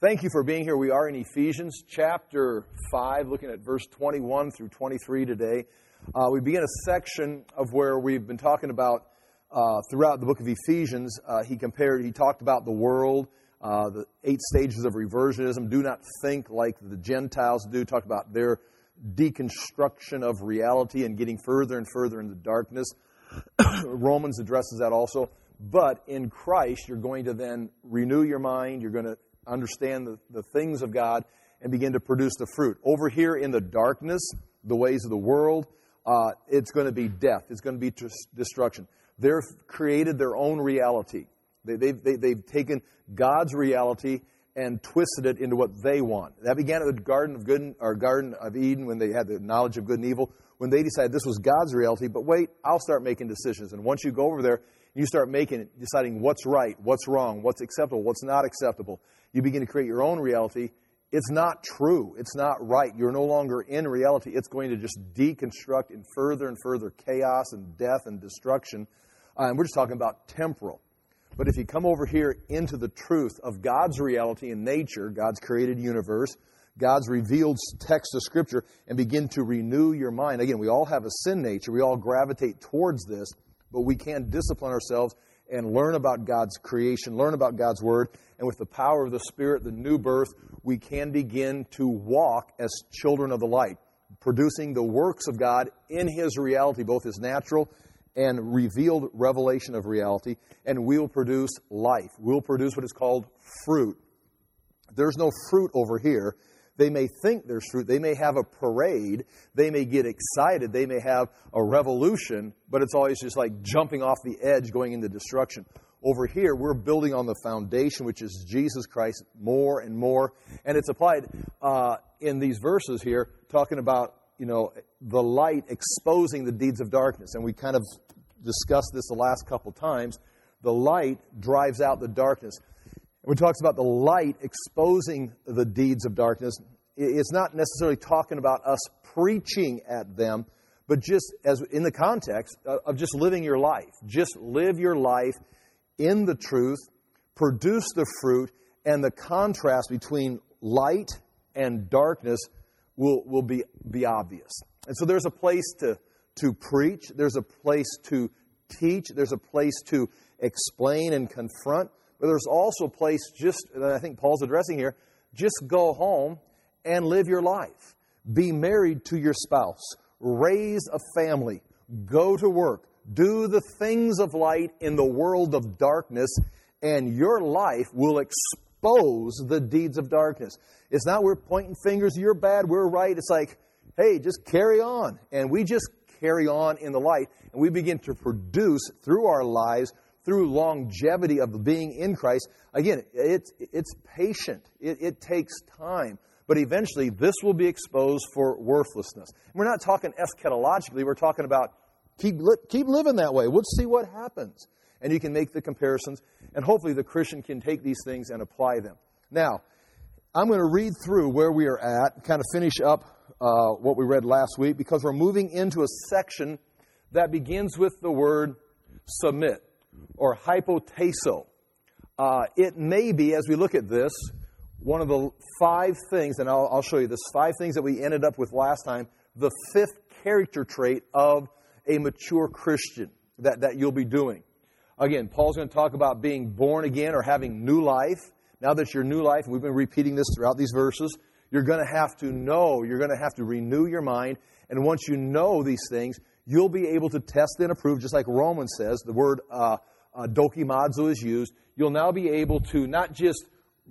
Thank you for being here. We are in Ephesians chapter 5, looking at verse 21 through 23 today. We begin a section of where we've been talking about throughout the book of Ephesians. He talked about the world, the 8 stages of reversionism. Do not think like the Gentiles do. Talk about their deconstruction of reality and getting further and further into darkness. Romans addresses that also. But in Christ, you're going to then renew your mind. You're going to understand the things of God and begin to produce the fruit. Over here in the darkness, the ways of the world, it's going to be death. It's going to be destruction. They've created their own reality. They've taken God's reality and twisted it into what they want. That began at the Garden of Eden when they had the knowledge of good and evil, when they decided this was God's reality. But wait, I'll start making decisions. And once you go over there, you start deciding what's right, what's wrong, what's acceptable, what's not acceptable. You begin to create your own reality. It's not true. It's not right. You're no longer in reality. It's going to just deconstruct in further and further chaos and death and destruction. And we're just talking about temporal. But if you come over here into the truth of God's reality in nature, God's created universe, God's revealed text of Scripture, and begin to renew your mind. Again, we all have a sin nature. We all gravitate towards this. But we can discipline ourselves and learn about God's creation, learn about God's Word, and with the power of the Spirit, the new birth, we can begin to walk as children of the light, producing the works of God in His reality, both His natural and revealed revelation of reality, and we'll produce life. We'll produce what is called fruit. There's no fruit over here. They may think there's fruit. They may have a parade. They may get excited. They may have a revolution, but it's always just like jumping off the edge going into destruction. Over here, we're building on the foundation, which is Jesus Christ, more and more. And it's applied in these verses here, talking about, the light exposing the deeds of darkness. And we kind of discussed this the last couple times. The light drives out the darkness. When it talks about the light exposing the deeds of darkness, it's not necessarily talking about us preaching at them, but just as in the context of just living your life. Just live your life in the truth, produce the fruit, and the contrast between light and darkness will be obvious. And so there's a place to preach, there's a place to teach, there's a place to explain and confront. But there's also a place that I think Paul's addressing here, just go home and live your life. Be married to your spouse. Raise a family. Go to work. Do the things of light in the world of darkness, and your life will expose the deeds of darkness. It's not we're pointing fingers, you're bad, we're right. It's like, hey, just carry on. And we just carry on in the light, and we begin to produce through our lives, through longevity of being in Christ. Again, it's patient. It takes time. But eventually, this will be exposed for worthlessness. And we're not talking eschatologically. We're talking about keep living that way. Let's see what happens. And you can make the comparisons. And hopefully the Christian can take these things and apply them. Now, I'm going to read through where we are at, kind of finish up what we read last week, because we're moving into a section that begins with the word submit, or hypotasso. It may be, as we look at this, one of the 5 things, and I'll show you this, 5 things that we ended up with last time, the 5th character trait of a mature Christian that you'll be doing. Again, Paul's going to talk about being born again or having new life. Now that you're new life, and we've been repeating this throughout these verses, you're going to have to know, you're going to have to renew your mind, and once you know these things, you'll be able to test and approve, just like Romans says. The word dokimazo is used. You'll now be able to not just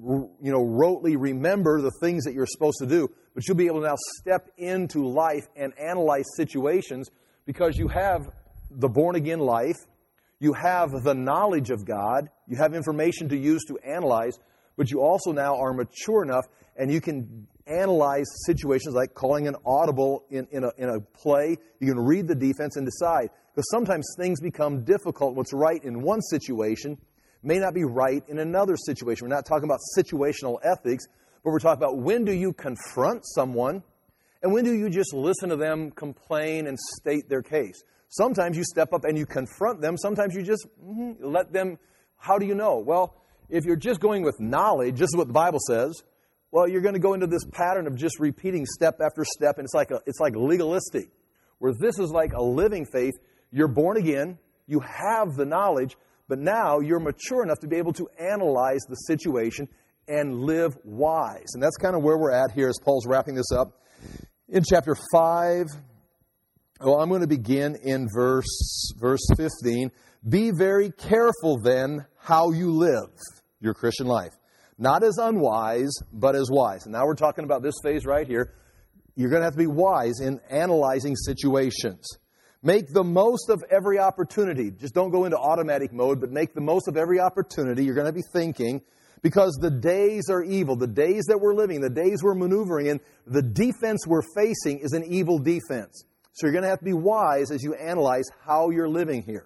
rotely remember the things that you're supposed to do, but you'll be able to now step into life and analyze situations because you have the born-again life, you have the knowledge of God, you have information to use to analyze, but you also now are mature enough and you can analyze situations like calling an audible in a play. You can read the defense and decide. Because sometimes things become difficult. What's right in one situation may not be right in another situation. We're not talking about situational ethics, but we're talking about when do you confront someone and when do you just listen to them complain and state their case. Sometimes you step up and you confront them. Sometimes you just let them, how do you know? Well, if you're just going with knowledge, just what the Bible says, well, you're going to go into this pattern of just repeating step after step, and it's like legalistic. Where this is like a living faith. You're born again, you have the knowledge, but now you're mature enough to be able to analyze the situation and live wise. And that's kind of where we're at here as Paul's wrapping this up. In chapter 5, well, I'm going to begin in verse 15. Be very careful then how you live your Christian life. Not as unwise, but as wise. And now we're talking about this phase right here. You're going to have to be wise in analyzing situations. Make the most of every opportunity. Just don't go into automatic mode, but make the most of every opportunity. You're going to be thinking, because the days are evil. The days that we're living, the days we're maneuvering in, the defense we're facing is an evil defense. So you're going to have to be wise as you analyze how you're living here.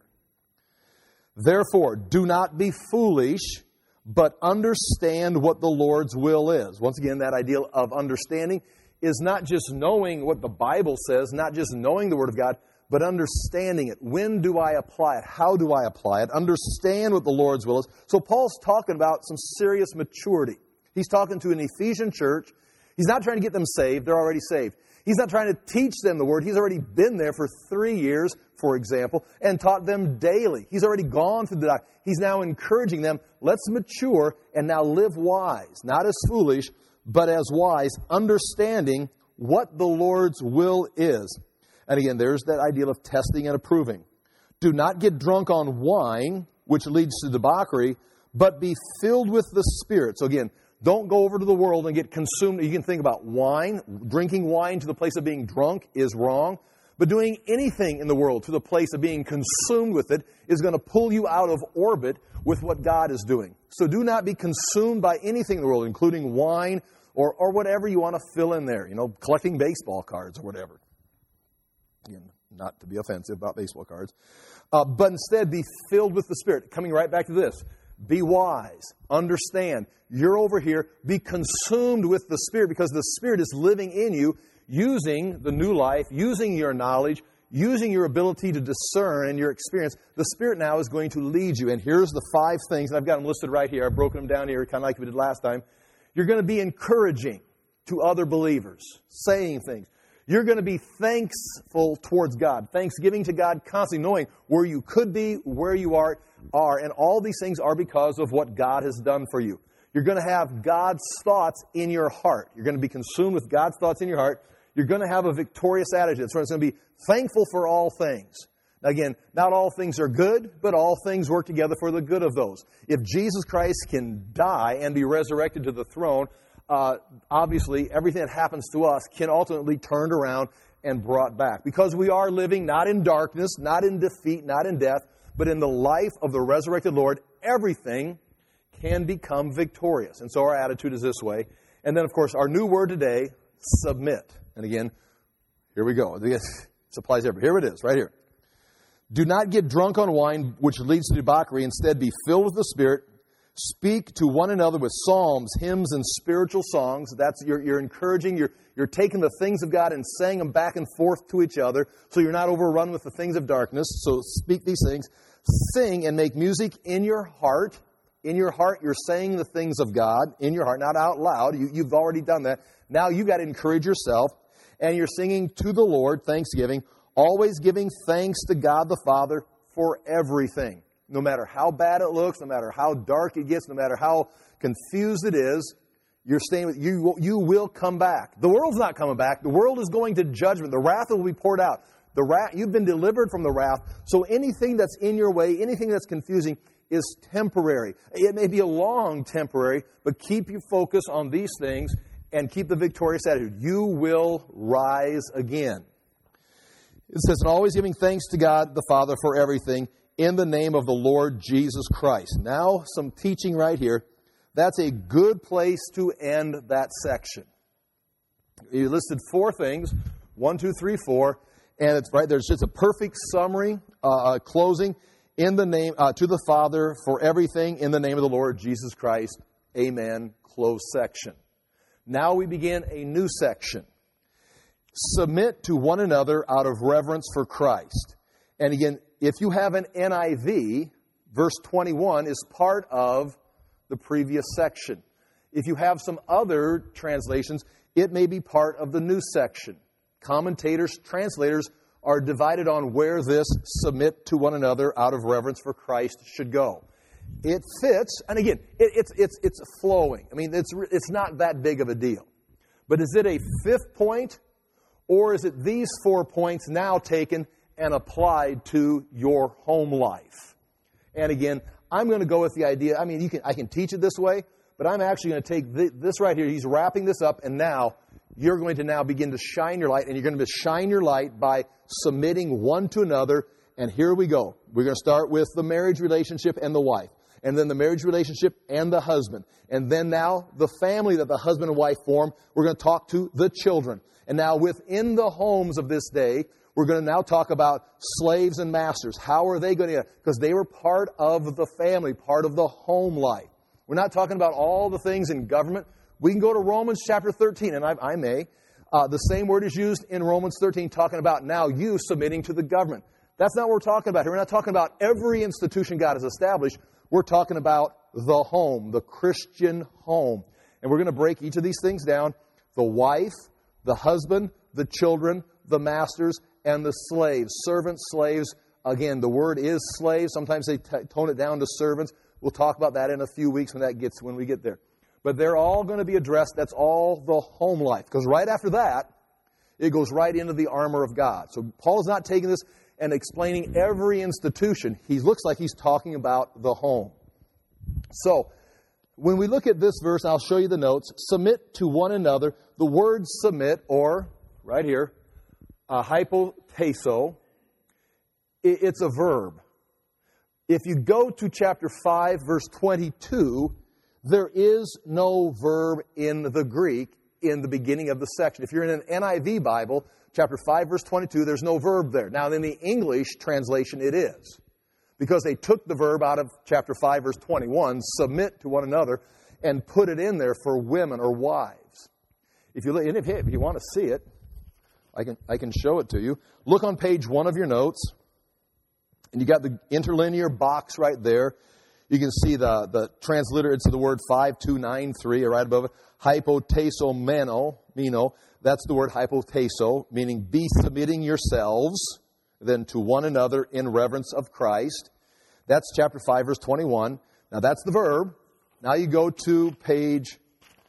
Therefore, do not be foolish, but understand what the Lord's will is. Once again, that idea of understanding is not just knowing what the Bible says, not just knowing the Word of God, but understanding it. When do I apply it? How do I apply it? Understand what the Lord's will is. So Paul's talking about some serious maturity. He's talking to an Ephesian church. He's not trying to get them saved. They're already saved. He's not trying to teach them the Word. He's already been there for 3 years, for example, and taught them daily. He's already gone through the doctrine. He's now encouraging them, let's mature and now live wise, not as foolish, but as wise, understanding what the Lord's will is. And again, there's that idea of testing and approving. Do not get drunk on wine, which leads to debauchery, but be filled with the Spirit. So again, don't go over to the world and get consumed. You can think about wine. Drinking wine to the place of being drunk is wrong. But doing anything in the world to the place of being consumed with it is going to pull you out of orbit with what God is doing. So do not be consumed by anything in the world, including wine or whatever you want to fill in there. Collecting baseball cards or whatever. Again, not to be offensive about baseball cards. But instead be filled with the Spirit. Coming right back to this. Be wise. Understand. You're over here. Be consumed with the Spirit because the Spirit is living in you, using the new life, using your knowledge, using your ability to discern and your experience. The Spirit now is going to lead you. And here's the 5 things, and I've got them listed right here. I've broken them down here, kind of like we did last time. You're going to be encouraging to other believers, saying things. You're going to be thankful towards God, thanksgiving to God constantly, knowing where you could be, where you are, and all these things are because of what God has done for you. You're going to have God's thoughts in your heart. You're going to be consumed with God's thoughts in your heart. You're going to have a victorious attitude. So it's going to be thankful for all things. Now again, not all things are good, but all things work together for the good of those. If Jesus Christ can die and be resurrected to the throne, obviously everything that happens to us can ultimately be turned around and brought back. Because we are living not in darkness, not in defeat, not in death, but in the life of the resurrected Lord, everything can become victorious. And so our attitude is this way. And then, of course, our new word today, submit. And again, here we go. This applies everywhere. Here it is, right here. Do not get drunk on wine, which leads to debauchery. Instead, be filled with the Spirit. Speak to one another with psalms, hymns, and spiritual songs. That's you're encouraging. You're taking the things of God and saying them back and forth to each other, so you're not overrun with the things of darkness. So speak these things. Sing and make music in your heart. In your heart, you're saying the things of God in your heart, not out loud. You've already done that. Now you've got to encourage yourself, and you're singing to the Lord, thanksgiving, always giving thanks to God the Father for everything. No matter how bad it looks, no matter how dark it gets, no matter how confused it is, you're staying with you will come back. The world's not coming back. The world is going to judgment. The wrath will be poured out. You've been delivered from the wrath. So anything that's in your way, anything that's confusing is temporary. It may be a long temporary, but keep your focus on these things and keep the victorious attitude. You will rise again. It says, and always giving thanks to God the Father for everything in the name of the Lord Jesus Christ. Now, some teaching right here. That's a good place to end that section. You listed 4 things, 1, 2, 3, 4, and it's right there's just a perfect summary, closing in the name to the Father for everything in the name of the Lord Jesus Christ. Amen. Close section. Now we begin a new section. Submit to one another out of reverence for Christ. And again, if you have an NIV, verse 21 is part of the previous section. If you have some other translations, it may be part of the new section. Commentators, translators are divided on where this submit to one another out of reverence for Christ should go. It fits, and again, it's flowing. I mean, it's not that big of a deal. But is it a fifth point, or is it these 4 points now taken and applied to your home life? And again, I'm going to go with the idea, I mean, I can teach it this way, but I'm actually going to take this right here. He's wrapping this up, and now you're going to now begin to shine your light, and you're going to shine your light by submitting one to another. And here we go. We're going to start with the marriage relationship and the wife, and then the marriage relationship and the husband, and then now the family that the husband and wife form. We're going to talk to the children. And now within the homes of this day, we're going to now talk about slaves and masters. How are they going to, because they were part of the family, part of the home life. We're not talking about all the things in government. We can go to Romans chapter 13, and I may. The same word is used in Romans 13, talking about now you submitting to the government. That's not what we're talking about here. We're not talking about every institution God has established. We're talking about the home, the Christian home. And we're going to break each of these things down. The wife, the husband, the children, the masters, and the slaves. Servants, slaves. Again, the word is slave. Sometimes they tone it down to servants. We'll talk about that in a few weeks when we get there. But they're all going to be addressed. That's all the home life. Because right after that, it goes right into the armor of God. So Paul is not taking this and explaining every institution. He looks like he's talking about the home. So when we look at this verse, I'll show you the notes. Submit to one another. The word submit, or right here, hypotasso, it's a verb. If you go to chapter 5, verse 22, there is no verb in the Greek in the beginning of the section. If you're in an NIV Bible, chapter 5, verse 22, there's no verb there. Now, in the English translation, it is. Because they took the verb out of chapter 5, verse 21, submit to one another, and put it in there for women or wives. If you want to see it, I can show it to you. Look on page 1 of your notes. And you got the interlinear box right there. You can see the transliter, it's the word 5293 right above it. Hypotasso meno. That's the word hypotasso, meaning be submitting yourselves then to one another in reverence of Christ. That's chapter 5, verse 21. Now that's the verb. Now you go to page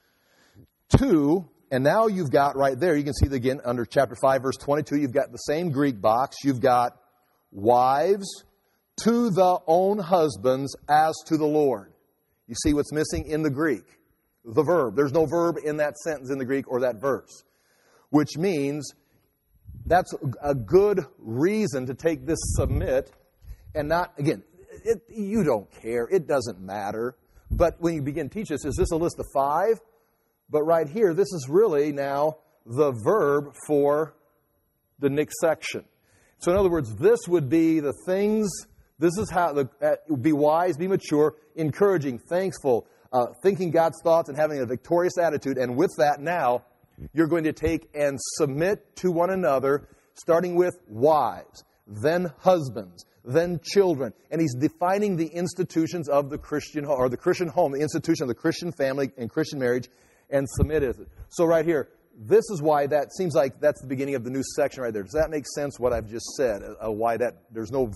2, and now you've got right there, you can see it again under chapter 5, verse 22, you've got the same Greek box. You've got wives to the own husbands as to the Lord. You see what's missing in the Greek? The verb. There's no verb in that sentence in the Greek or that verse. Which means that's a good reason to take this submit and not, again, you don't care. It doesn't matter. But when you begin to teach this, is this a list of 5? But right here, this is really now the verb for the next section. So in other words, this would be the things, this is how, be wise, be mature, encouraging, thankful, thinking God's thoughts and having a victorious attitude. And with that now, you're going to take and submit to one another, starting with wives, then husbands, then children. And he's defining the institutions of the Christian home, or the Christian home, the institution of the Christian family and Christian marriage, and submit is it. So right here, this is why that seems like that's the beginning of the new section right there. Does that make sense, what I've just said? Why that there's no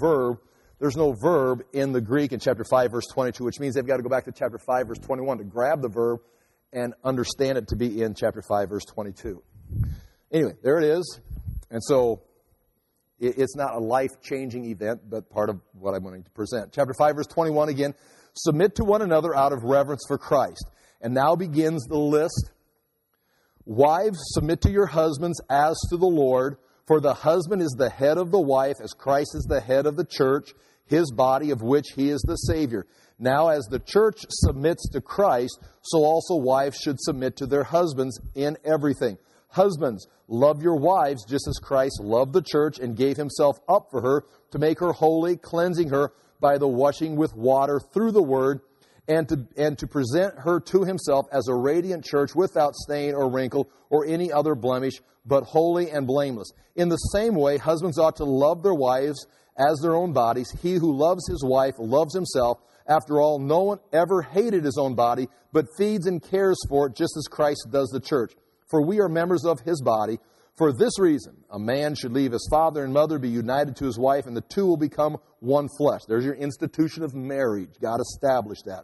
verb in the Greek in chapter 5, verse 22, which means they've got to go back to chapter 5, verse 21 to grab the verb and understand it to be in chapter 5, verse 22. Anyway, there it is. And so it's not a life-changing event, but part of what I'm going to present. Chapter 5, verse 21 again. Submit to one another out of reverence for Christ. And now begins the list. Wives, submit to your husbands as to the Lord, for the husband is the head of the wife, as Christ is the head of the church, his body, of which he is the Savior. Now, as the church submits to Christ, so also wives should submit to their husbands in everything. Husbands, love your wives just as Christ loved the church and gave himself up for her to make her holy, cleansing her by the washing with water through the word, and to present her to himself as a radiant church without stain or wrinkle or any other blemish, but holy and blameless. In the same way, husbands ought to love their wives as their own bodies. He who loves his wife loves himself. After all, no one ever hated his own body, but feeds and cares for it just as Christ does the church. For we are members of his body. For this reason, a man should leave his father and mother, be united to his wife, and the two will become one flesh. There's your institution of marriage. God established that.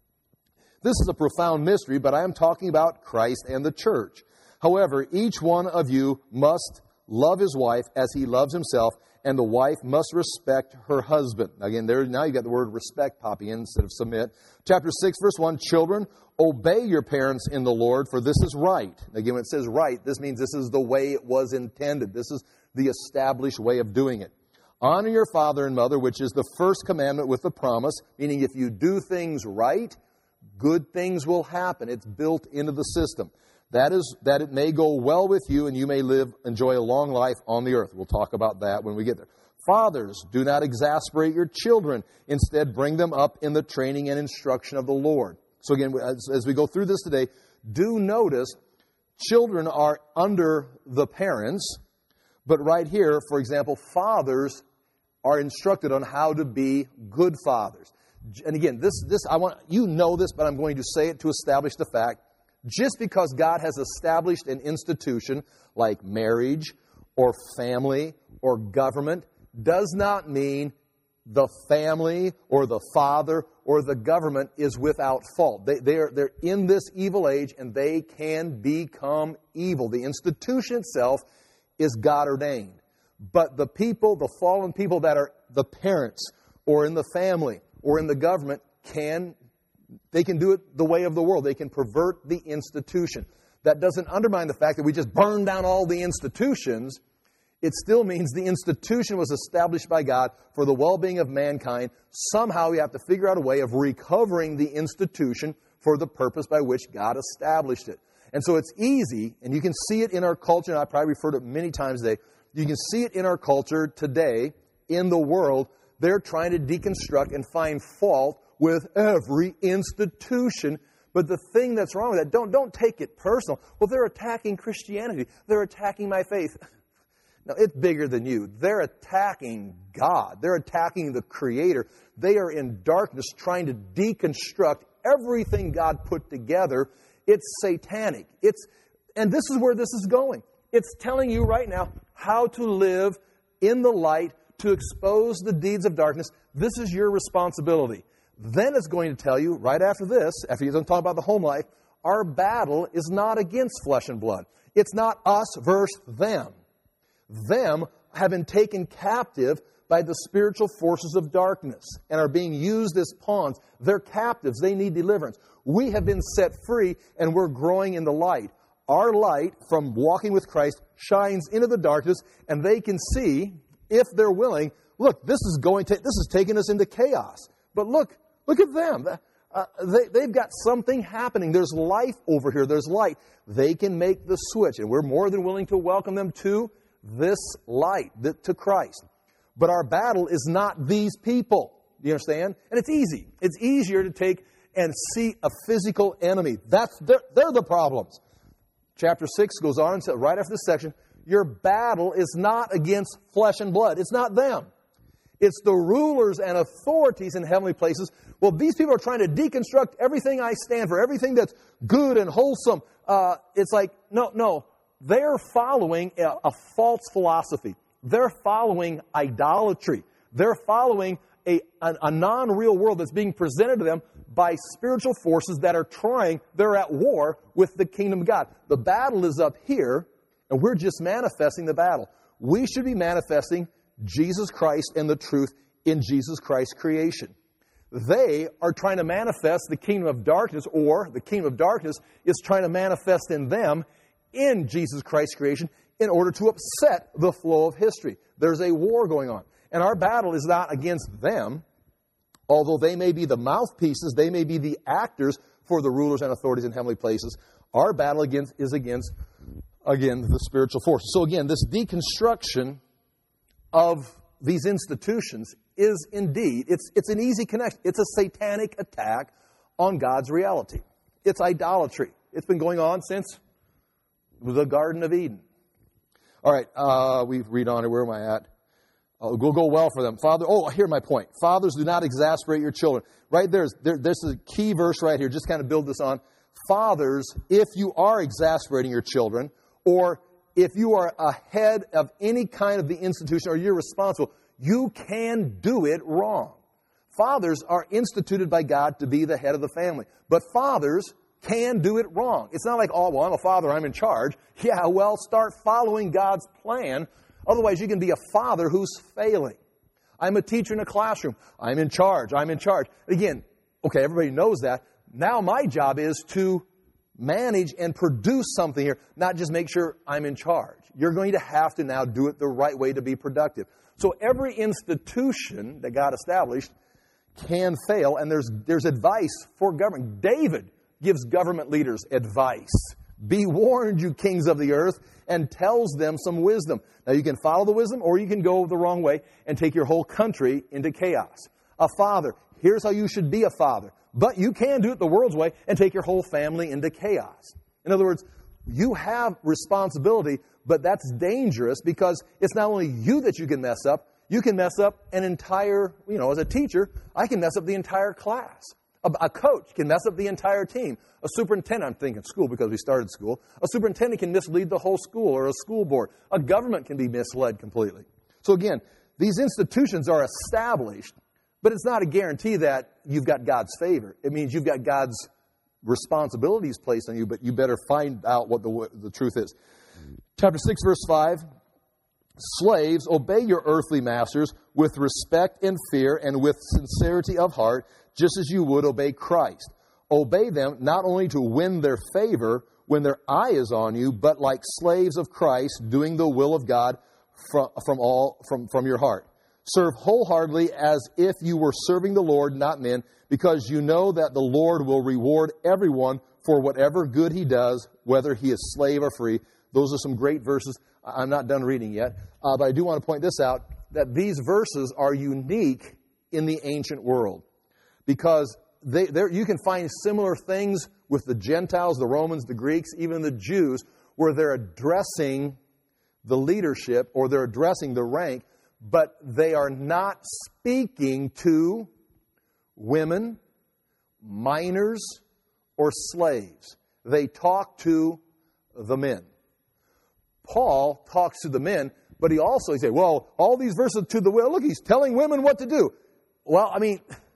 This is a profound mystery, but I am talking about Christ and the church. However, each one of you must love his wife as he loves himself, and the wife must respect her husband. Again, now you got the word respect popping in instead of submit. Chapter 6, verse 1, children, obey your parents in the Lord, for this is right. Again, when it says right, this means this is the way it was intended. This is the established way of doing it. Honor your father and mother, which is the first commandment with the promise, meaning if you do things right, good things will happen. It's built into the system. That is, that it may go well with you and you may enjoy a long life on the earth. We'll talk about that when we get there. Fathers, do not exasperate your children. Instead, bring them up in the training and instruction of the Lord. So again, as we go through this today, do notice children are under the parents, but right here, for example, fathers are instructed on how to be good fathers. And again, this I want you know this, but I'm going to say it to establish the fact. Just because God has established an institution like marriage or family or government does not mean the family or the father or the government is without fault. They're in this evil age and they can become evil. The institution itself is God ordained. But the people, the fallen people that are the parents or in the family or in the government they can do it the way of the world. They can pervert the institution. That doesn't undermine the fact that we just burn down all the institutions. It still means the institution was established by God for the well-being of mankind. Somehow we have to figure out a way of recovering the institution for the purpose by which God established it. And so it's easy, and you can see it in our culture, and I probably referred to it many times today. You can see it in our culture today, in the world. They're trying to deconstruct and find fault with every institution. But the thing that's wrong with that, don't take it personal. Well, they're attacking Christianity. They're attacking my faith. No, it's bigger than you. They're attacking God. They're attacking the Creator. They are in darkness trying to deconstruct everything God put together. It's satanic. And this is where this is going. It's telling you right now how to live in the light, to expose the deeds of darkness. This is your responsibility. Then it's going to tell you, right after this, after you're going to talk about the home life, our battle is not against flesh and blood. It's not us versus them. Them have been taken captive by the spiritual forces of darkness and are being used as pawns. They're captives. They need deliverance. We have been set free and we're growing in the light. Our light from walking with Christ shines into the darkness and they can see, if they're willing, look, this is taking us into chaos. But look at them. They've got something happening. There's life over here. There's light. They can make the switch, and we're more than willing to welcome them to this light, to Christ. But our battle is not these people. Do you understand? And it's easy. It's easier to take and see a physical enemy. They're the problems. Chapter 6 goes on and says, right after this section, your battle is not against flesh and blood. It's not them. It's the rulers and authorities in heavenly places. Well, these people are trying to deconstruct everything I stand for, everything that's good and wholesome. It's like, no. They're following a false philosophy. They're following idolatry. They're following a non-real world that's being presented to them by spiritual forces that they're at war with the kingdom of God. The battle is up here, and we're just manifesting the battle. We should be manifesting Jesus Christ and the truth in Jesus Christ's creation. They are trying to manifest the kingdom of darkness, or the kingdom of darkness is trying to manifest in them in Jesus Christ's creation in order to upset the flow of history. There's a war going on. And our battle is not against them, although they may be the mouthpieces, they may be the actors for the rulers and authorities in heavenly places. Our battle is against, again, the spiritual forces. So again, this deconstruction of these institutions is indeed, it's an easy connection. It's a satanic attack on God's reality. It's idolatry. It's been going on since the Garden of Eden. All right, we read on. Where am I at? will go well for them. Father, here's my point. Fathers, do not exasperate your children. Right there's a key verse right here. Just kind of build this on. Fathers, if you are exasperating your children, or if you are ahead of any kind of the institution, or you're responsible, you can do it wrong. Fathers are instituted by God to be the head of the family. But fathers can do it wrong. It's not like, I'm a father, I'm in charge. Yeah, well, start following God's plan. Otherwise, you can be a father who's failing. I'm a teacher in a classroom. I'm in charge. Again, okay, everybody knows that. Now my job is to manage and produce something here, not just make sure I'm in charge. You're going to have to now do it the right way to be productive. So every institution that God established can fail, and there's advice for government. David gives government leaders advice. Be warned, you kings of the earth, and tells them some wisdom. Now, you can follow the wisdom, or you can go the wrong way and take your whole country into chaos. A father, here's how you should be a father. But you can do it the world's way and take your whole family into chaos. In other words, you have responsibility, but that's dangerous because it's not only you that you can mess up, you can mess up an entire, as a teacher, I can mess up the entire class. A coach can mess up the entire team. A superintendent, I'm thinking school because we started school, a superintendent can mislead the whole school or a school board. A government can be misled completely. So again, these institutions are established, but it's not a guarantee that you've got God's favor. It means you've got God's responsibilities placed on you, but you better find out what the truth is. Chapter 6, verse 5, slaves, obey your earthly masters with respect and fear and with sincerity of heart, just as you would obey Christ. Obey them not only to win their favor when their eye is on you, but like slaves of Christ, doing the will of God from your heart. Serve wholeheartedly as if you were serving the Lord, not men, because you know that the Lord will reward everyone for whatever good he does, whether he is slave or free. Those are some great verses. I'm not done reading yet, but I do want to point this out, that these verses are unique in the ancient world because you can find similar things with the Gentiles, the Romans, the Greeks, even the Jews, where they're addressing the leadership or they're addressing the rank, but they are not speaking to women, minors, or slaves. They talk to the men. Paul talks to the men, but he says, well, all these verses to the women, look, he's telling women what to do. Well, I mean,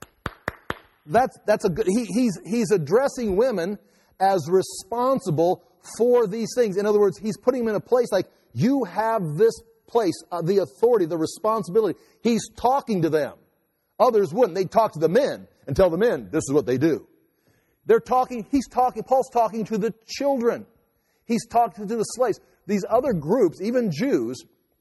that's a good, he's addressing women as responsible for these things. In other words, he's putting them in a place like, you have this place, the authority, the responsibility. He's talking to them. Others wouldn't. They'd talk to the men and tell the men, this is what they do. Paul's talking to the children. He's talking to the slaves. These other groups, even Jews,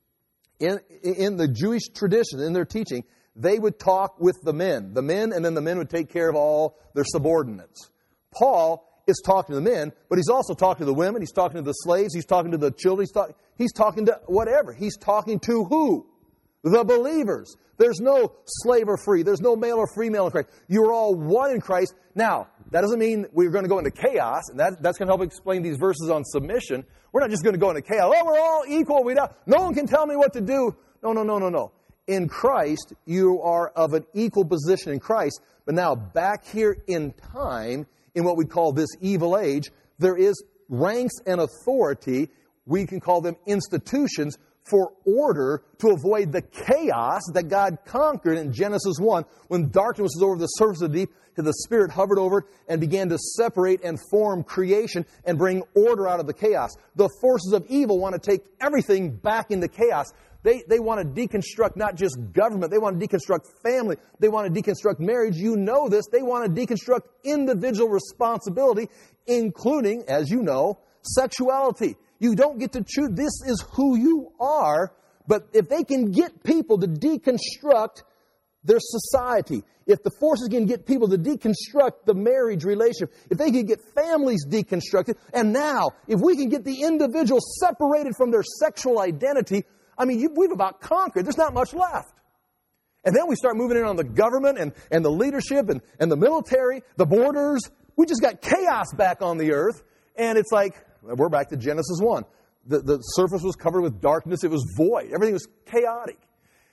in the Jewish tradition, in their teaching, they would talk with the men, and then the men would take care of all their subordinates. Paul is talking to the men, but he's also talking to the women, he's talking to the slaves, he's talking to the children, he's talking to whatever. He's talking to who? The believers. There's no slave or free. There's no male or female in Christ. You're all one in Christ. Now, that doesn't mean we're going to go into chaos, and that's going to help explain these verses on submission. We're not just going to go into chaos. We're all equal. No one can tell me what to do. No. In Christ, you are of an equal position in Christ. But now, back here in time, in what we call this evil age, there is ranks and authority. We can call them institutions for order to avoid the chaos that God conquered in Genesis 1 when darkness was over the surface of the deep, the Spirit hovered over it and began to separate and form creation and bring order out of the chaos. The forces of evil want to take everything back into chaos. They want to deconstruct not just government. They want to deconstruct family. They want to deconstruct marriage. You know this. They want to deconstruct individual responsibility, including, as you know, sexuality. You don't get to choose. This is who you are. But if they can get people to deconstruct their society, if the forces can get people to deconstruct the marriage relationship, if they can get families deconstructed, and now, if we can get the individual separated from their sexual identity, we've about conquered. There's not much left. And then we start moving in on the government and the leadership and the military, the borders. We just got chaos back on the earth. And it's like, we're back to Genesis 1. The surface was covered with darkness. It was void. Everything was chaotic.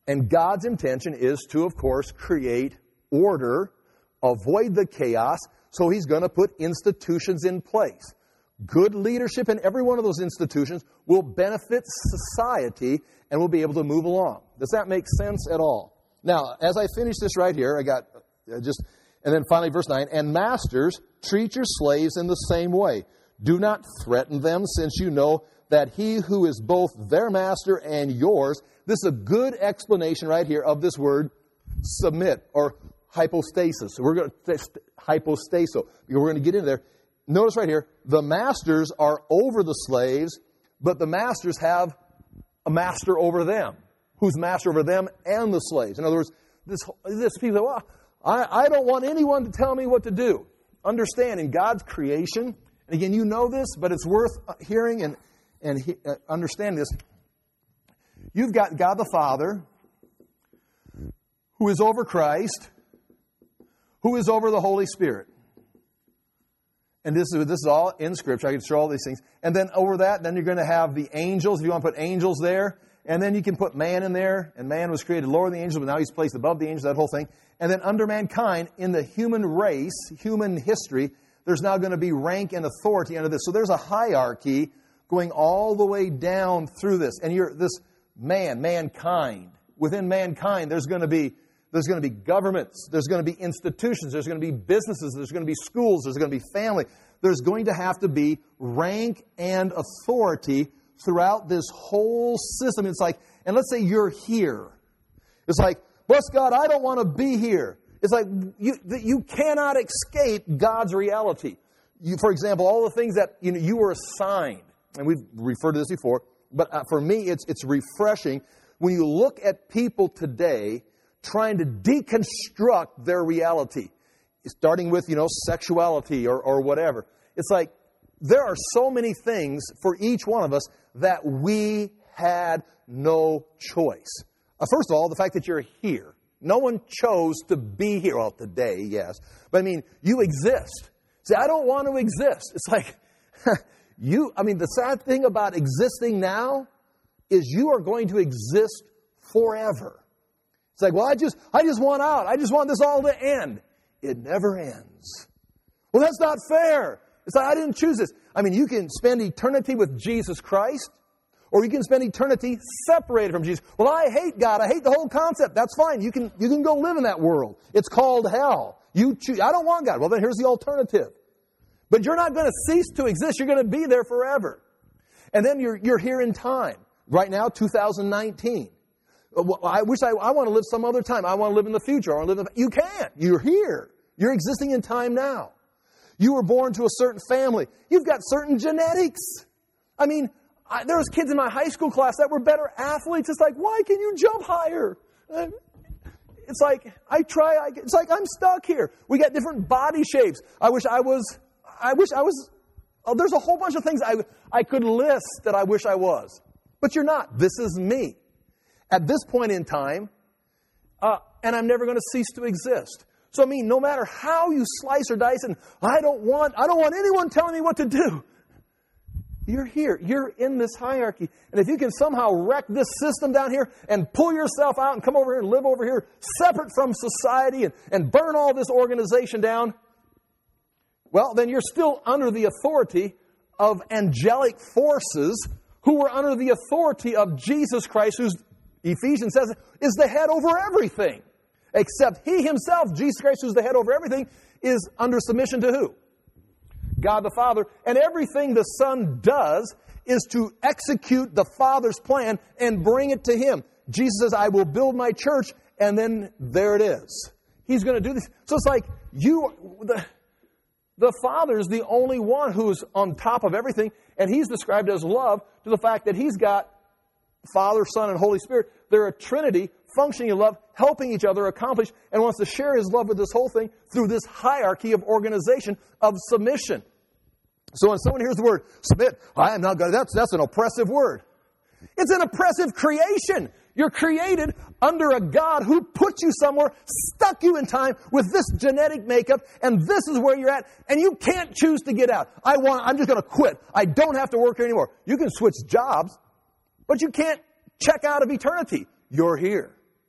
And God's intention is to, of course, create order, avoid the chaos, so He's going to put institutions in place. Good leadership in every one of those institutions will benefit society and will be able to move along. Does that make sense at all? Now, as I finish this right here, and then finally verse 9, and masters, treat your slaves in the same way. Do not threaten them, since you know that He who is both their master and yours. This is a good explanation right here of this word submit or hypostasis. We're going to hypostaso. We're going to get into there. Notice right here, the masters are over the slaves, but the masters have a master over them, who's master over them and the slaves. In other words, this people say, well, I don't want anyone to tell me what to do. Understand, in God's creation, and again, you know this, but it's worth hearing and understanding this. You've got God the Father, who is over Christ, who is over the Holy Spirit. And this is all in Scripture. I can show all these things. And then over that, then you're going to have the angels, if you want to put angels there. And then you can put man in there. And man was created lower than the angels, but now He's placed above the angels, that whole thing. And then under mankind, in the human race, human history, there's now going to be rank and authority under this. So there's a hierarchy going all the way down through this. And this mankind. Within mankind, there's going to be governments, there's going to be institutions, there's going to be businesses, there's going to be schools, there's going to be family. There's going to have to be rank and authority throughout this whole system. It's like, and let's say you're here. It's like, bless God, I don't want to be here. It's like, you cannot escape God's reality. For example, all the things that you were assigned, and we've referred to this before, but for me, it's refreshing when you look at people today trying to deconstruct their reality, starting with, sexuality or whatever. It's like there are so many things for each one of us that we had no choice. First of all, the fact that you're here. No one chose to be here. Well, today, yes. But I mean, you exist. See, I don't want to exist. It's like, the sad thing about existing now is you are going to exist forever. It's like, well, I just want out. I just want this all to end. It never ends. Well, that's not fair. It's like, I didn't choose this. You can spend eternity with Jesus Christ, or you can spend eternity separated from Jesus. Well, I hate God. I hate the whole concept. That's fine. You can go live in that world. It's called hell. You choose. I don't want God. Well, then here's the alternative. But you're not going to cease to exist. You're going to be there forever. And then you're here in time. Right now, 2019. I want to live some other time. I want to live in the future. You can't. You're here. You're existing in time now. You were born to a certain family. You've got certain genetics. There was kids in my high school class that were better athletes. It's like, why can you jump higher? It's like, it's like I'm stuck here. We got different body shapes. There's a whole bunch of things I could list that I wish I was. But you're not. This is me. At this point in time, and I'm never going to cease to exist. So no matter how you slice or dice, and I don't want anyone telling me what to do. You're here. You're in this hierarchy. And if you can somehow wreck this system down here and pull yourself out and come over here and live over here separate from society and burn all this organization down, well, then you're still under the authority of angelic forces who were under the authority of Jesus Christ, who's, Ephesians says, is the head over everything. Except He Himself, Jesus Christ, who's the head over everything, is under submission to who? God the Father. And everything the Son does is to execute the Father's plan and bring it to Him. Jesus says, I will build my church, and then there it is. He's going to do this. So it's like the Father is the only one who's on top of everything, and He's described as love to the fact that He's got Father, Son, and Holy Spirit. They're a Trinity functioning in love, helping each other accomplish, and wants to share His love with this whole thing through this hierarchy of organization of submission. So when someone hears the word submit, I am not going to, that's an oppressive word. It's an oppressive creation. You're created under a God who put you somewhere, stuck you in time with this genetic makeup, and this is where you're at, and you can't choose to get out. I'm just going to quit. I don't have to work here anymore. You can switch jobs, but you can't check out of eternity. You're here.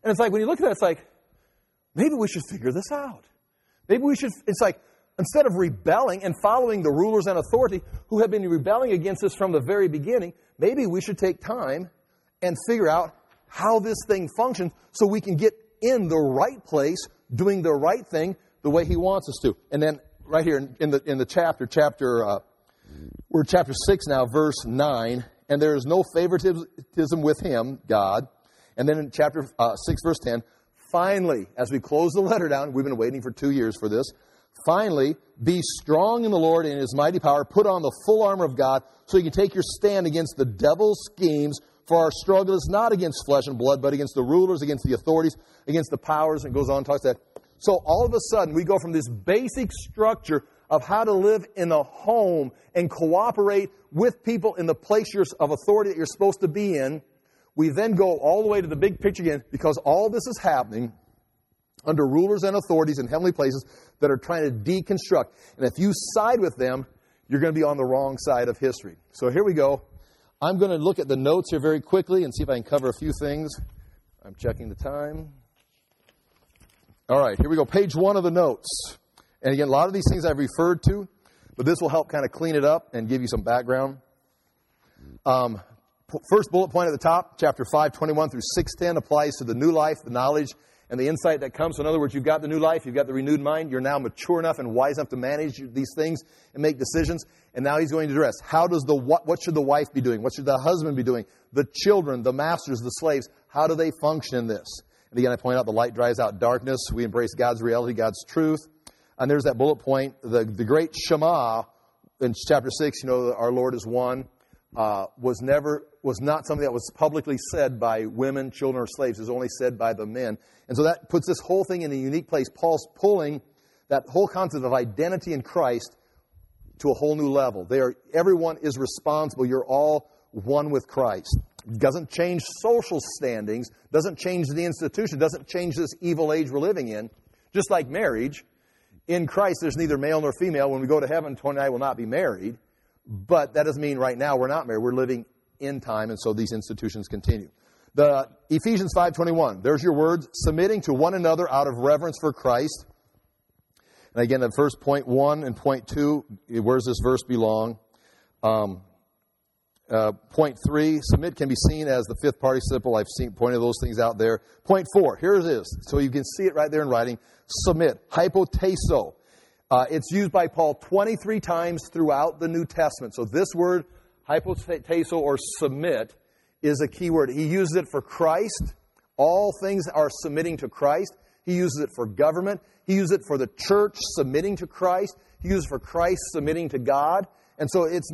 And it's like, when you look at that, it's like, maybe we should figure this out. Maybe we should, it's like, instead of rebelling and following the rulers and authority who have been rebelling against us from the very beginning, maybe we should take time and figure out how this thing functions so we can get in the right place, doing the right thing the way He wants us to. And then right here in the chapter, we're chapter 6 now, verse 9, and there is no favoritism with Him, God. And then in chapter 6, verse 10, finally, as we close the letter down, we've been waiting for 2 years for this. Finally, be strong in the Lord and in His mighty power. Put on the full armor of God so you can take your stand against the devil's schemes. For our struggle is not against flesh and blood, but against the rulers, against the authorities, against the powers. And it goes on and talks that. So all of a sudden, we go from this basic structure of how to live in a home and cooperate with people in the place of authority that you're supposed to be in. We then go all the way to the big picture again, because all this is happening under rulers and authorities in heavenly places that are trying to deconstruct. And if you side with them, you're going to be on the wrong side of history. So here we go. I'm going to look at the notes here very quickly and see if I can cover a few things. I'm checking the time. All right, here we go. Page 1 of the notes. And again, a lot of these things I've referred to, but this will help kind of clean it up and give you some background. First bullet point at the top, chapter 5, 21 through 6:10 applies to the new life, the knowledge, and the insight that comes. So in other words, you've got the new life, you've got the renewed mind, you're now mature enough and wise enough to manage these things and make decisions. And now he's going to address, what should the wife be doing? What should the husband be doing? The children, the masters, the slaves, how do they function in this? And again, I point out the light drives out darkness. We embrace God's reality, God's truth. And there's that bullet point, the great Shema in chapter 6, our Lord is one, was not something that was publicly said by women, children, or slaves. It was only said by the men. And so that puts this whole thing in a unique place. Paul's pulling that whole concept of identity in Christ to a whole new level. Everyone is responsible. You're all one with Christ. It doesn't change social standings, doesn't change the institution, doesn't change this evil age we're living in. Just like marriage, in Christ there's neither male nor female. When we go to heaven, Tony and I will not be married. But that doesn't mean right now we're not married. We're living in time, and so these institutions continue. The Ephesians 5:21, there's your words, submitting to one another out of reverence for Christ. And again, at first point 1 and point 2, where does this verse belong? Point 3, submit can be seen as the fifth participle. I've pointed those things out there. Point 4, here it is. So you can see it right there in writing. Submit, hypotasso. It's used by Paul 23 times throughout the New Testament. So this word, hypotasso or submit, is a key word. He uses it for Christ. All things are submitting to Christ. He uses it for government. He uses it for the church submitting to Christ. He uses it for Christ submitting to God. And so it's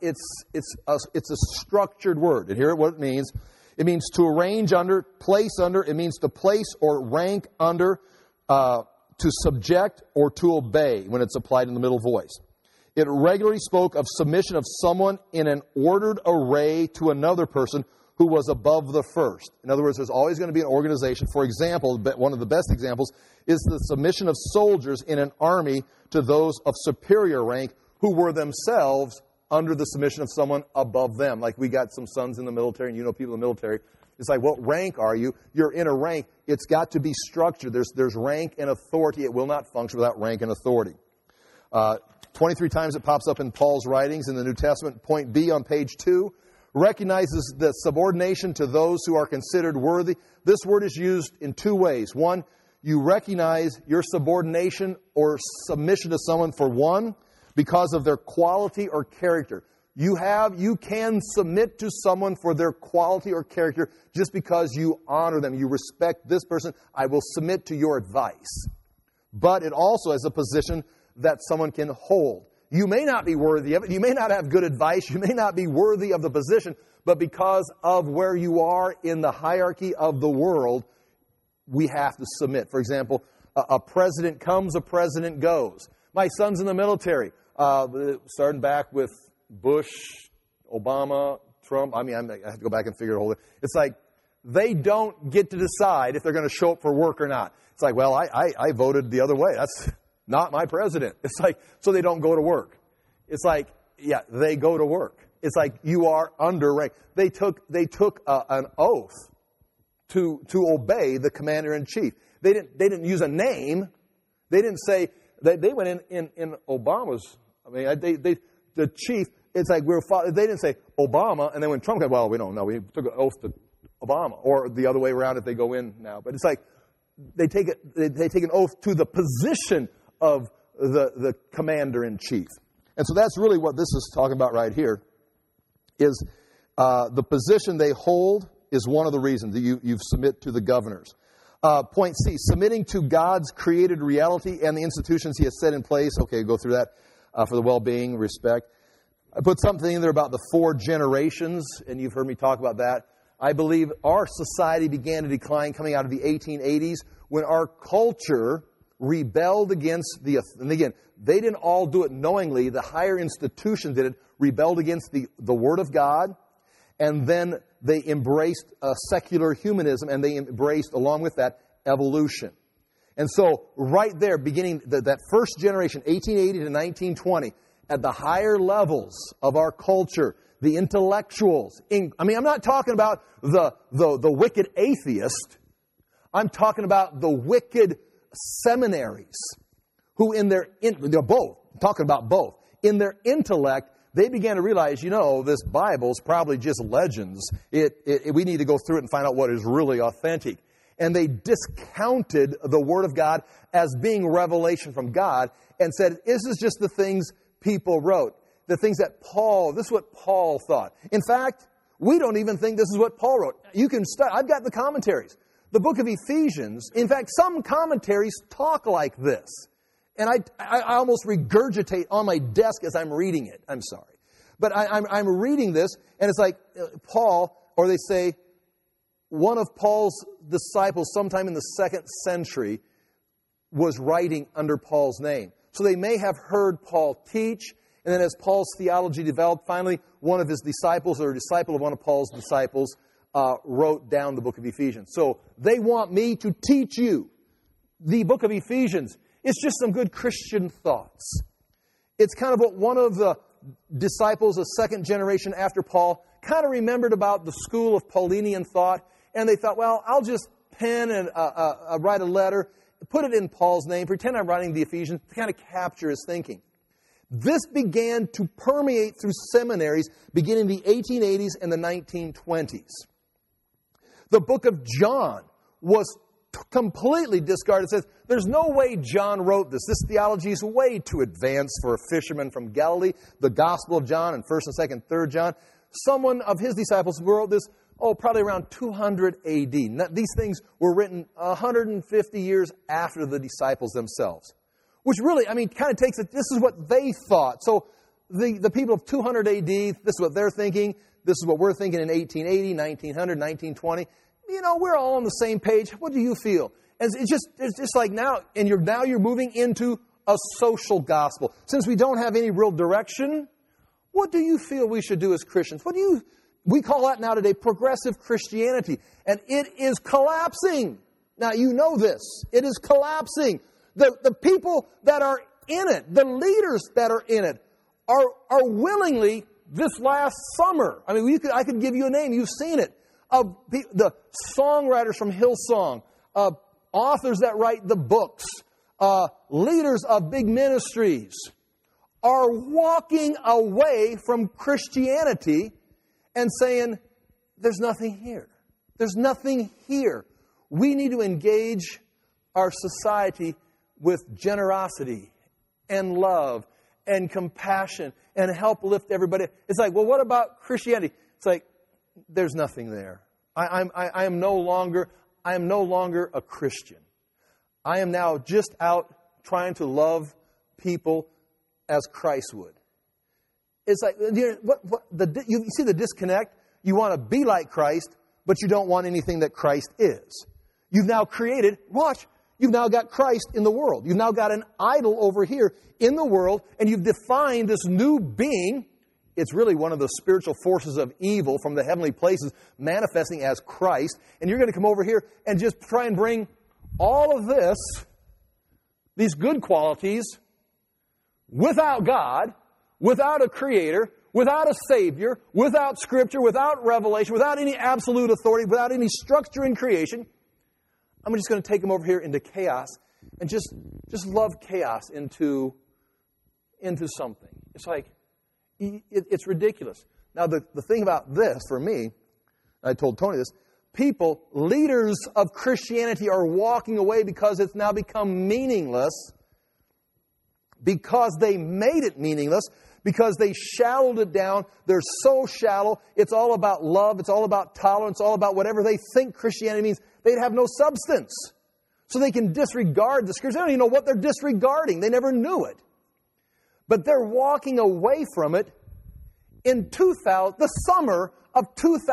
a structured word. And here what it means. It means to arrange under, place under. It means to place or rank under, to subject or to obey when it's applied in the middle voice. It regularly spoke of submission of someone in an ordered array to another person who was above the first. In other words, there's always going to be an organization. For example, one of the best examples is the submission of soldiers in an army to those of superior rank who were themselves under the submission of someone above them. Like we got some sons in the military, and you know people in the military. It's like, what rank are you? You're in a rank. It's got to be structured. There's rank and authority. It will not function without rank and authority. 23 times it pops up in Paul's writings in the New Testament. Point B on page 2 recognizes the subordination to those who are considered worthy. This word is used in two ways. One, you recognize your subordination or submission to someone for one, because of their quality or character. You can submit to someone for their quality or character just because you honor them. You respect this person. I will submit to your advice. But it also is a position that someone can hold. You may not be worthy of it. You may not have good advice. You may not be worthy of the position. But because of where you are in the hierarchy of the world, we have to submit. For example, a president comes, a president goes. My son's in the military. Starting back with Bush, Obama, Trump. I have to go back and figure it all out. It's like they don't get to decide if they're going to show up for work or not. It's like, well, I voted the other way. That's not my president. It's like, so they don't go to work. It's like, yeah, they go to work. It's like you are under rank. They took an oath to obey the commander-in-chief. They didn't use a name. They didn't say, they went in Obama's, the chief, it's like they didn't say Obama, and then when Trump came, well, we don't know. We took an oath to Obama, or the other way around if they go in now. But it's like they take an oath to the position of the commander-in-chief. And so that's really what this is talking about right here, is the position they hold is one of the reasons that you submit to the governors. Point C, submitting to God's created reality and the institutions He has set in place. Okay, go through that for the well-being, respect. I put something in there about the 4 generations, and you've heard me talk about that. I believe our society began to decline coming out of the 1880s when our culture rebelled against and again, they didn't all do it knowingly. The higher institutions did it, rebelled against the Word of God, and then they embraced secular humanism, and they embraced, along with that, evolution. And so, right there, beginning that first generation, 1880 to 1920, at the higher levels of our culture, the intellectuals. I'm not talking about the wicked atheist. I'm talking about the wicked seminaries, who they're both, I'm talking about both. In their intellect, they began to realize, this Bible's probably just legends. We need to go through it and find out what is really authentic. And they discounted the Word of God as being revelation from God and said, this is just the things people wrote. The things that this is what Paul thought. In fact, we don't even think this is what Paul wrote. You can study. I've got the commentaries. The book of Ephesians, in fact, some commentaries talk like this. And I almost regurgitate on my desk as I'm reading it. I'm sorry. But I'm reading this, and it's like Paul, or they say, one of Paul's disciples sometime in the 2nd century was writing under Paul's name. So they may have heard Paul teach, and then as Paul's theology developed, finally one of his disciples or a disciple of one of Paul's disciples wrote down the book of Ephesians. So they want me to teach you the book of Ephesians. It's just some good Christian thoughts. It's kind of what one of the disciples, a 2nd generation after Paul, kind of remembered about the school of Paulinian thought, and they thought, well, I'll just pen and write a letter, put it in Paul's name, pretend I'm writing the Ephesians, to kind of capture his thinking. This began to permeate through seminaries beginning the 1880s and the 1920s. The book of John was completely discarded. It says, there's no way John wrote this. This theology is way too advanced for a fisherman from Galilee. The Gospel of John and 1st and 2nd, 3rd John. Someone of his disciples wrote this, probably around 200 AD. Now, these things were written 150 years after the disciples themselves. Which really, kind of takes it, this is what they thought. So the people of 200 AD, this is what they're thinking. This is what we're thinking in 1880, 1900, 1920. We're all on the same page. What do you feel? And it's just like now, and you're moving into a social gospel. Since we don't have any real direction, what do you feel we should do as Christians? We call that now today progressive Christianity. And it is collapsing. Now, you know this. It is collapsing. The people that are in it, the leaders that are in it, are willingly, this last summer, I could give you a name, you've seen it, of the songwriters from Hillsong, authors that write the books, leaders of big ministries, are walking away from Christianity and saying, there's nothing here. There's nothing here. We need to engage our society with generosity and love and compassion and help lift everybody. It's like, well, what about Christianity? It's like, there's nothing there. I am no longer a Christian. I am now just out trying to love people as Christ would. It's like, you see the disconnect? You want to be like Christ, but you don't want anything that Christ is. You've now you've now got Christ in the world. You've now got an idol over here in the world, and you've defined this new being. It's really one of the spiritual forces of evil from the heavenly places manifesting as Christ. And you're going to come over here and just try and bring all of this, these good qualities, without God, without a creator, without a Savior, without Scripture, without revelation, without any absolute authority, without any structure in creation. I'm just going to take them over here into chaos and just love chaos into something. It's like, it's ridiculous. Now, the thing about this, for me, I told Tony this, people, leaders of Christianity are walking away because it's now become meaningless, because they made it meaningless, because they shallowed it down. They're so shallow. It's all about love. It's all about tolerance. All about whatever they think Christianity means. They'd have no substance. So they can disregard the Scriptures. They don't even know what they're disregarding. They never knew it. But they're walking away from it in the summer of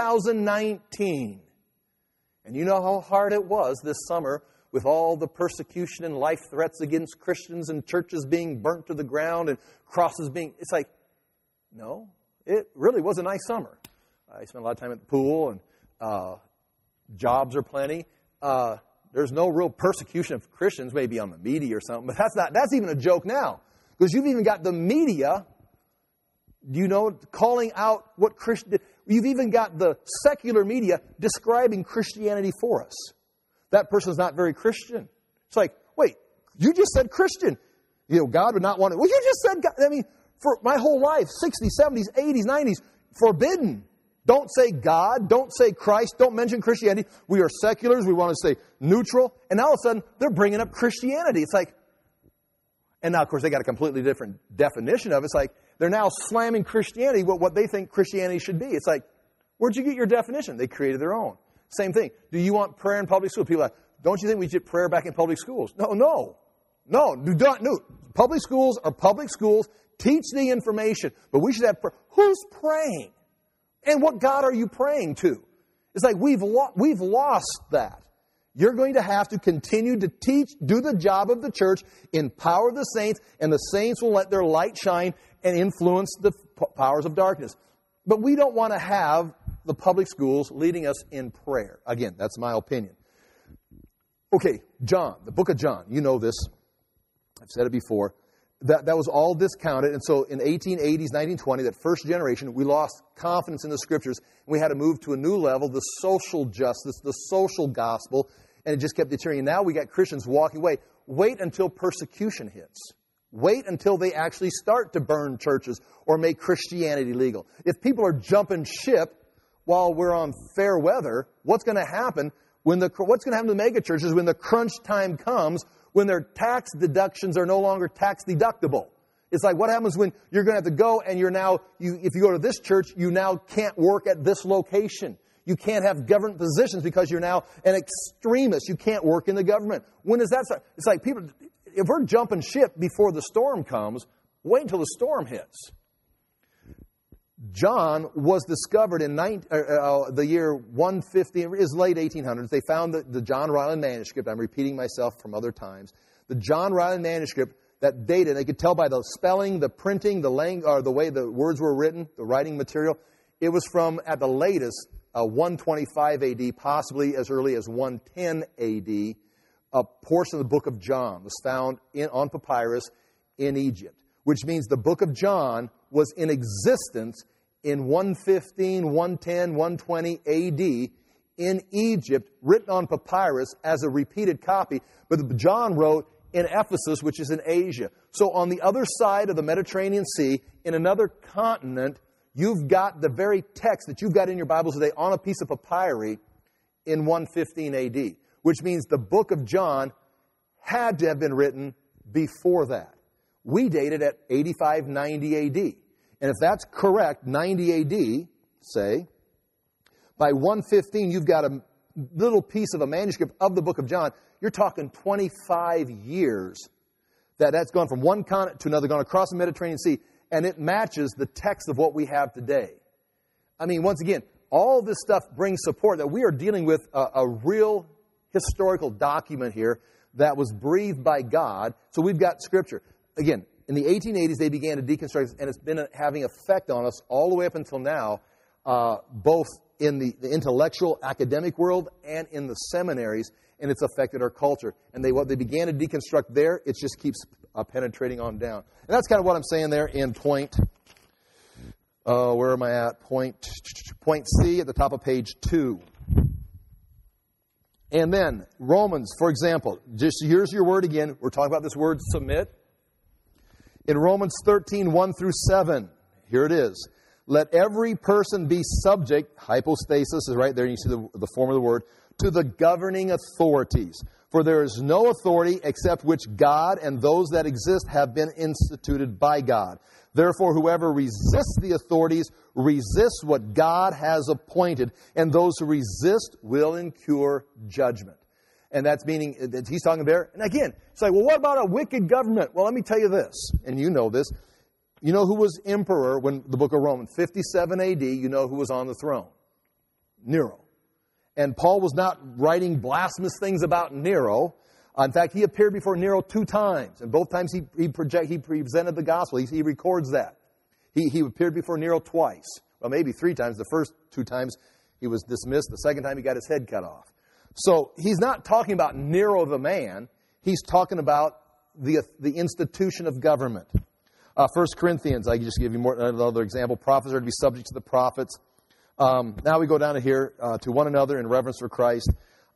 2019. And you know how hard it was this summer with all the persecution and life threats against Christians and churches being burnt to the ground and crosses being... It's like, no, it really was a nice summer. I spent a lot of time at the pool, and jobs are plenty. There's no real persecution of Christians, maybe on the media or something, but that's even a joke now. Because you've even got the media, calling out what Christian... You've even got the secular media describing Christianity for us. That person's not very Christian. It's like, wait, you just said Christian. God would not want it. Well, you just said God. I mean, for my whole life, 60s, 70s, 80s, 90s, forbidden. Don't say God. Don't say Christ. Don't mention Christianity. We are seculars. We want to stay neutral. And now all of a sudden, they're bringing up Christianity. It's like, and now, of course, they got a completely different definition of it. It's like, they're now slamming Christianity, what they think Christianity should be. It's like, where'd you get your definition? They created their own. Same thing. Do you want prayer in public schools? People are like, don't you think we should get prayer back in public schools? No. Do not. No. Public schools are public schools. Teach the information. But we should have prayer. Who's praying? And what God are you praying to? It's like we've lost that. You're going to have to continue to teach, do the job of the church, empower the saints, and the saints will let their light shine and influence the powers of darkness. But we don't want to have the public schools leading us in prayer. Again, that's my opinion. Okay, John, the book of John. You know this. I've said it before. That was all discounted. And so in 1880s, 1920, that first generation, we lost confidence in the Scriptures. And we had to move to a new level, the social justice, the social gospel. And it just kept deteriorating. Now we got Christians walking away. Wait until persecution hits. Wait until they actually start to burn churches or make Christianity legal. If people are jumping ship while we're on fair weather, what's going to happen to the mega churches when the crunch time comes, when their tax deductions are no longer tax deductible? It's like, what happens when you're going to have to go and if you go to this church, you now can't work at this location. You can't have government positions because you're now an extremist. You can't work in the government. When does that start? It's like people, if we're jumping ship before the storm comes, wait until the storm hits. John was discovered in the year 150, it was late 1800s. They found the John Ryland manuscript. I'm repeating myself from other times. The John Ryland manuscript that dated, they could tell by the spelling, the printing, the way the words were written, the writing material. It was from, at the latest, 125 AD, possibly as early as 110 AD. A portion of the book of John was found on papyrus in Egypt, which means the book of John was in existence in 115, 110, 120 AD in Egypt, written on papyrus as a repeated copy. But John wrote in Ephesus, which is in Asia. So on the other side of the Mediterranean Sea, in another continent, you've got the very text that you've got in your Bibles today on a piece of papyri in 115 AD, which means the book of John had to have been written before that. We date it at 85, 90 AD. And if that's correct, 90 AD, say, by 115 you've got a little piece of a manuscript of the book of John. You're talking 25 years that's gone from one continent to another, gone across the Mediterranean Sea, and it matches the text of what we have today. I mean, once again, all this stuff brings support that we are dealing with a real historical document here that was breathed by God. So we've got Scripture. Again, in the 1880s, they began to deconstruct this, and it's been having effect on us all the way up until now, both in the intellectual, academic world and in the seminaries, and it's affected our culture. And what they began to deconstruct there, it just keeps penetrating on down. And that's kind of what I'm saying there in point Where am I at? Point C at the top of page 2. And then, Romans, for example, just here's your word again. We're talking about this word submit. In Romans 13, 1 through 7, here it is. Let every person be subject, hypostasis is right there, and you see the form of the word, to the governing authorities. For there is no authority except which God and those that exist have been instituted by God. Therefore, whoever resists the authorities resists what God has appointed, and those who resist will incur judgment. And that's meaning, he's talking there. And again, it's like, well, what about a wicked government? Well, let me tell you this, and you know this. You know who was emperor when the book of Romans, 57 AD, you know who was on the throne? Nero. And Paul was not writing blasphemous things about Nero. In fact, he appeared before Nero 2 times. And both times he presented the gospel. He records that. He appeared before Nero twice. Well, maybe 3 times. The first 2 times he was dismissed. The second time he got his head cut off. So he's not talking about Nero the man. He's talking about the institution of government. 1 Corinthians, I can just give you another example. Prophets are to be subject to the prophets. Now we go down to here, to one another in reverence for Christ.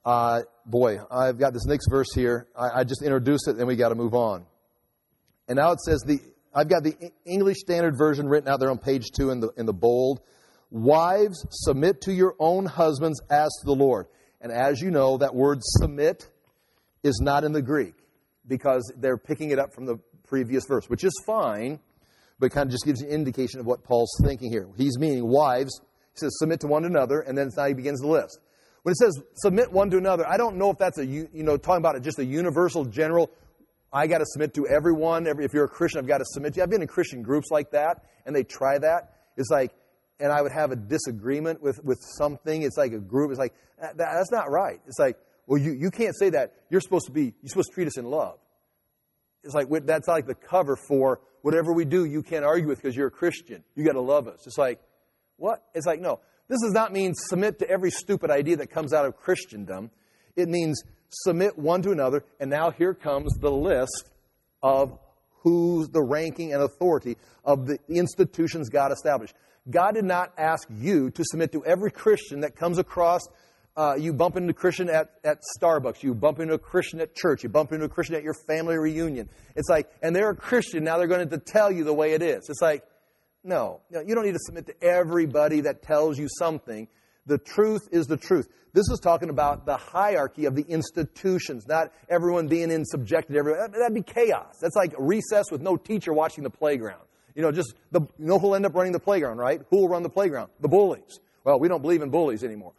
I've got this next verse here. I just introduced it, and we got to move on. And now it says, I've got the English Standard Version written out there on page 2 in the bold. Wives, submit to your own husbands as to the Lord. And as you know, that word submit is not in the Greek, because they're picking it up from the previous verse, which is fine, but it kind of just gives you an indication of what Paul's thinking here. He's meaning wives, he says submit to one another, and then now he begins the list. When it says submit one to another, I don't know if that's talking about just a universal, general, I got to submit to everyone. If you're a Christian, I've got to submit to you. I've been in Christian groups like that, and they try that. It's like, and I would have a disagreement with something. It's like a group. It's like, that's not right. It's like, well, you can't say that. You're supposed to treat us in love. It's like, that's like the cover for whatever we do, you can't argue with because you're a Christian. You got to love us. It's like, what? It's like, no. This does not mean submit to every stupid idea that comes out of Christendom. It means submit one to another, and now here comes the list of who's the ranking and authority of the institutions God established. God did not ask you to submit to every Christian that comes across. You bump into a Christian at Starbucks. You bump into a Christian at church. You bump into a Christian at your family reunion. It's like, and they're a Christian, now they're going to tell you the way it is. It's like, no, you don't need to submit to everybody that tells you something. The truth is the truth. This is talking about the hierarchy of the institutions, not everyone being subjected to everyone. That'd be chaos. That's like recess with no teacher watching the playground. Who'll end up running the playground, right? Who will run the playground? The bullies. Well, we don't believe in bullies anymore.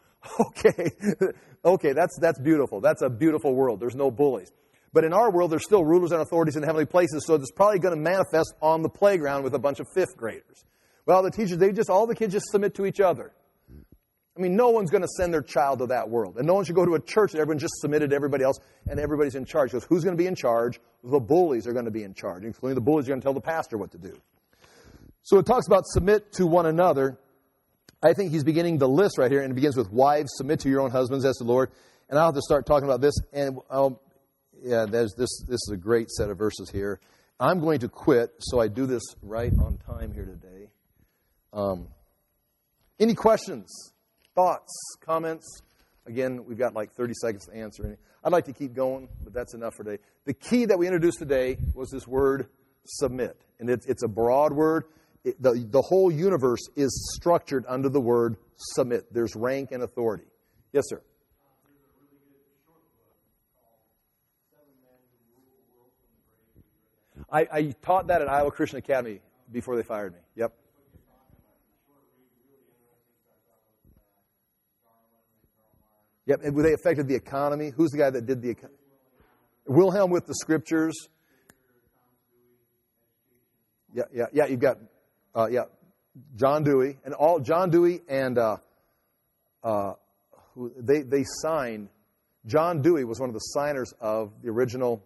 Okay, that's beautiful. That's a beautiful world. There's no bullies. But in our world, there's still rulers and authorities in heavenly places, so it's probably going to manifest on the playground with a bunch of 5th graders. Well, the teachers, all the kids just submit to each other. I mean, no one's going to send their child to that world. And no one should go to a church that everyone just submitted to everybody else and everybody's in charge. Because who's going to be in charge? The bullies are going to be in charge, including the bullies are going to tell the pastor what to do. So it talks about submit to one another. I think he's beginning the list right here, and it begins with wives, submit to your own husbands as the Lord. And I'll have to start talking about this. And this is a great set of verses here. I'm going to quit, so I do this right on time here today. Any questions, thoughts, comments? Again, we've got like 30 seconds to answer. I'd like to keep going, but that's enough for today. The key that we introduced today was this word submit. And it's a broad word. The whole universe is structured under the word submit. There's rank and authority. Yes, sir. There's a really good short book called 7 Men Who Rule the World from the Grave. I taught that at Iowa Christian Academy before they fired me. Yep. Yep, and they affected the economy. Who's the guy that did the economy? Wilhelm with the scriptures. Yeah. You've got, John Dewey, and all John Dewey and they signed. John Dewey was one of the signers of the original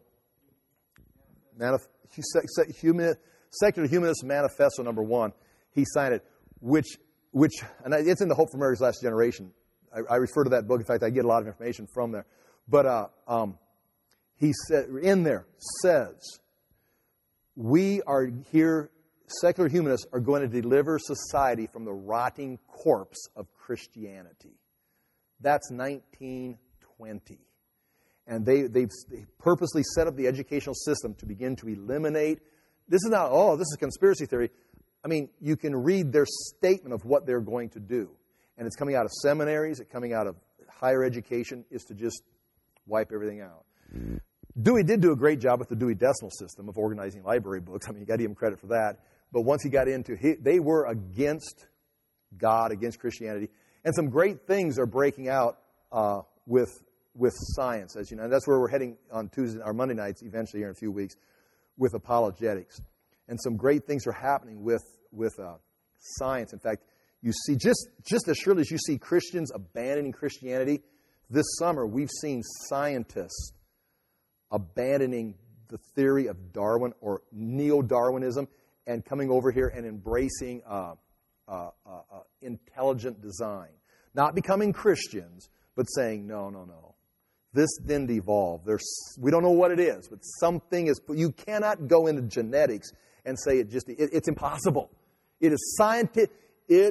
Secular Humanist Manifesto #1. He signed it, which, and it's in the Hope for America's Last Generation. I refer to that book. In fact, I get a lot of information from there. But he said in there says, we are here secular humanists are going to deliver society from the rotting corpse of Christianity. That's 1920. And they purposely set up the educational system to begin to eliminate. This is not, this is conspiracy theory. I mean, you can read their statement of what they're going to do. And it's coming out of seminaries, it's coming out of higher education, is to just wipe everything out. Dewey did do a great job with the Dewey Decimal System of organizing library books. I mean, you got to give him credit for that. But once he got into they were against God, against Christianity. And some great things are breaking out with science, as you know. And that's where we're heading on Tuesday, or Monday nights, eventually here in a few weeks, with apologetics. And some great things are happening with science. In fact, you see, just as surely as you see Christians abandoning Christianity, this summer we've seen scientists abandoning the theory of Darwin or neo-Darwinism and coming over here and embracing intelligent design. Not becoming Christians, but saying, no. This didn't evolve. We don't know what it is, but something is. You cannot go into genetics and say it's impossible. It is scientific. We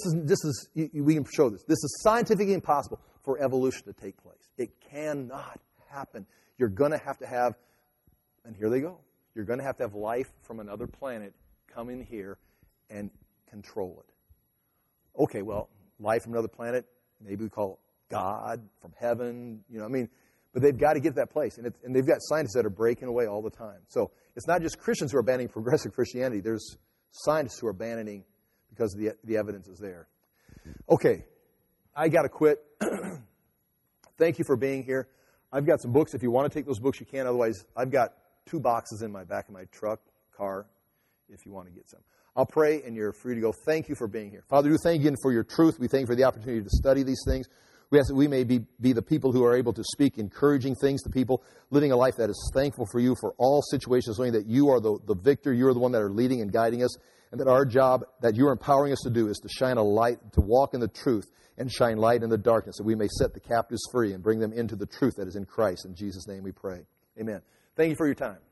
can show this. This is scientifically impossible for evolution to take place. It cannot happen. You're going to have, and here they go. You're going to have life from another planet come in here and control it. Okay, well, life from another planet, maybe we call it God from heaven, but they've got to get to that place. And they've got scientists that are breaking away all the time. So it's not just Christians who are abandoning progressive Christianity. There's scientists who are abandoning because the evidence is there. Okay, I got to quit. Thank you for being here. I've got some books. If you want to take those books, you can. Otherwise, I've got 2 boxes in my back of my car, if you want to get some. I'll pray, and you're free to go. Thank you for being here. Father, we thank you for your truth. We thank you for the opportunity to study these things. We ask that we may be the people who are able to speak encouraging things to people, living a life that is thankful for you for all situations, knowing that you are the victor, you are the one that are leading and guiding us, and that our job that you are empowering us to do is to shine a light, to walk in the truth and shine light in the darkness, that we may set the captives free and bring them into the truth that is in Christ. In Jesus' name we pray. Amen. Thank you for your time.